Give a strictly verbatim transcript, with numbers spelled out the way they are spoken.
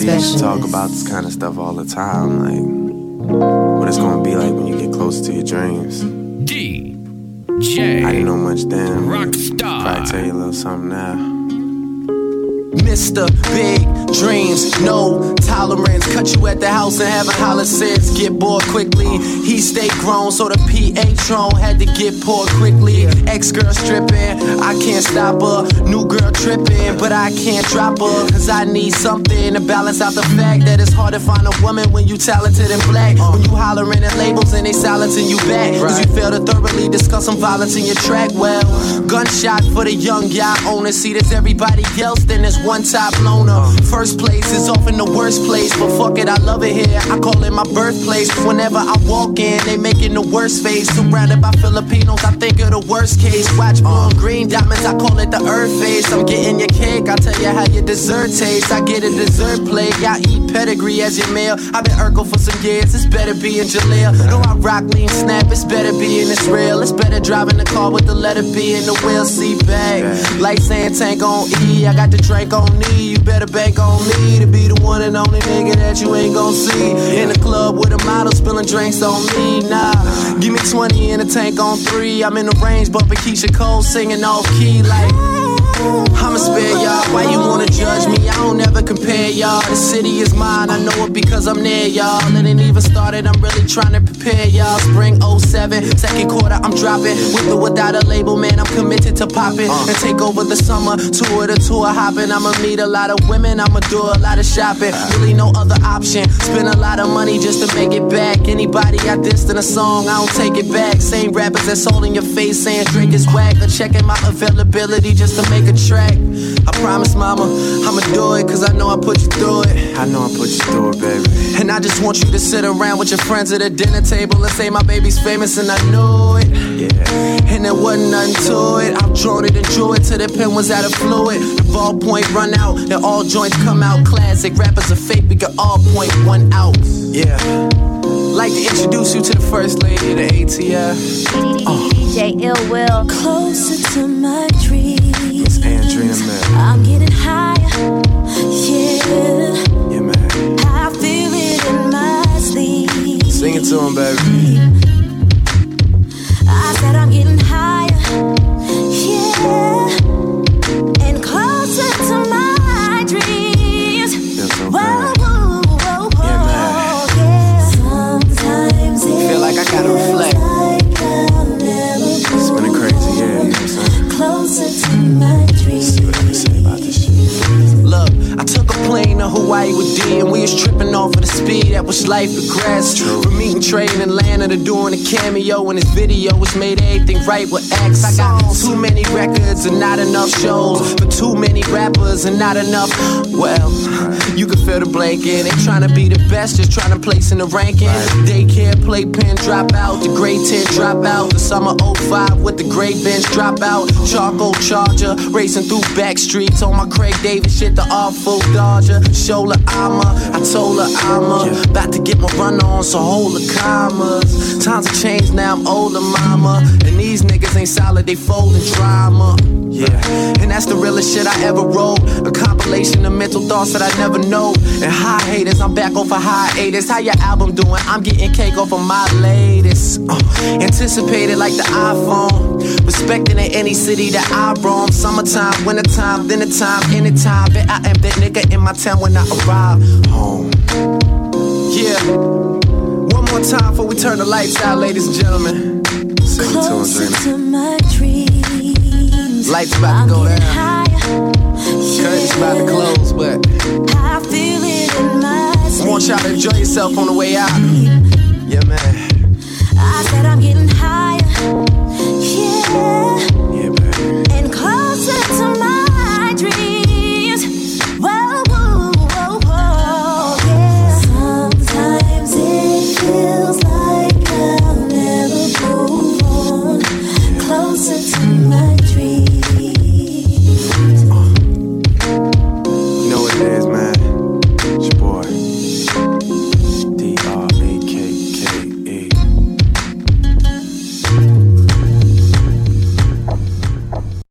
used to talk about this kind of stuff all the time, like what it's gonna be like when you get closer to your dreams. D J I didn't know much then. Rockstar. Probably tell you a little something now. Mister Big Dreams, no tolerance. Cut you at the house and have a holler since. Get bored quickly. He stayed grown, so the P A Tron had to get poured quickly. Ex-girl stripping, I can't stop her. New girl tripping, but I can't drop her. Cause I need something to balance out the fact that it's hard to find a woman when you talented and black. When you hollering at labels and they silencing you back. Cause you fail to thoroughly discuss some violence in your track. Well, gunshot for the young yacht owner. See, there's everybody else, then there's one top loner. First place is often the worst place, but fuck it, I love it here. I call it my birthplace. Whenever I walk in, they making the worst face. Surrounded by Filipinos, I think of the worst case. Watch blue and green diamonds, I call it the earth face. I'm getting your cake, I'll tell you how your dessert tastes. I get a dessert plate, I eat pedigree as your meal. I've been Urkel for some years, it's better be in Jaleel. No, I rock lean snap, it's better be in Israel. It's better driving the car with the letter B in the wheel seat back. Like saying tank on E, I got the drink on me. You better bank on me to be the one and only nigga that you ain't gon' see in the club with a model spilling drinks on me. Nah, give me twenty in a tank on three. I'm in the range bumping Keisha Cole singing off key like I'ma spare y'all. Why you wanna judge me? I don't ever compare y'all. The city is mine, I know it because I'm near y'all. It ain't even started, I'm really trying to prepare y'all. Spring oh seven, second quarter I'm dropping. With or without a label, man, I'm committed to popping and take over the summer. Tour to tour hopping, I'ma meet a lot of women, I'ma do a lot of shopping. Really no other option, spend a lot of money just to make it back. Anybody I dissed in a song, I don't take it back. Same rappers that's all in your face saying Drake is whack, or checking my availability just to make a track. I promise, mama, I'ma do it, cause I know I put you through it. I know I put you through it, baby. And I just want you to sit around with your friends at a dinner table and say my baby's famous and I knew it. Yeah. And there wasn't nothing to it. I've drawn it and drew it till the pen was out of fluid. The ballpoint run out and all joints come out. Classic rappers are fake, we can all point one out. Yeah. Like to introduce you to the first lady of the A T F. Oh. D J Ill Will. Closer to my dreams. It's Andrea Miller. I'm getting higher, yeah. Yeah, man. I feel it in my sleep. Sing it to him, baby. I said I'm getting higher, yeah. And closer to my dreams. Feels so Whoa, good. whoa, whoa, whoa, Yeah, man. yeah. Sometimes it Feel like I gotta reflect. like I'll never It's been a crazy year, you know what I'm saying? closer to my dreams. See what I can say about this shit. Look, I took a plane to Hawaii with D and we was tripping off of the speed at which life progressed. From meeting Trey in Atlanta to doing a cameo in his video, which made everything right with X. I got too many records and not enough shows for too many rappers and not enough. Well, you can feel the blanket. They trying to be the best, just trying to place in the ranking. Daycare, playpen, drop out. The grade ten drop out. The summer oh five with the gray bench drop out. Charcoal Charger, racing through back streets on my Craig Davis shit, the awful Dodger. Shoulder armor, I told her I'm uh, about to get my run on, so hold the commas. Times have changed, now I'm older, mama. And these niggas ain't solid, they folding drama. Yeah, and that's the realest shit I ever wrote. A compilation of mental thoughts that I never know. And high haters, I'm back off of hiatus. How your album doing? I'm getting cake off of my latest. Uh, anticipated like the iPhone. Respecting in any city that I roam. Summertime, wintertime, dinner time, anytime. Bet I am that nigga in my town when I arrive home. Yeah. One more time before we turn the lights out, ladies and gentlemen. Sing it to him, Closer Drina. to my dreams. Lights about to go I'm getting down. higher, Curtains about to close, but I feel it in my I want y'all to enjoy yourself on the way out. Yeah, man.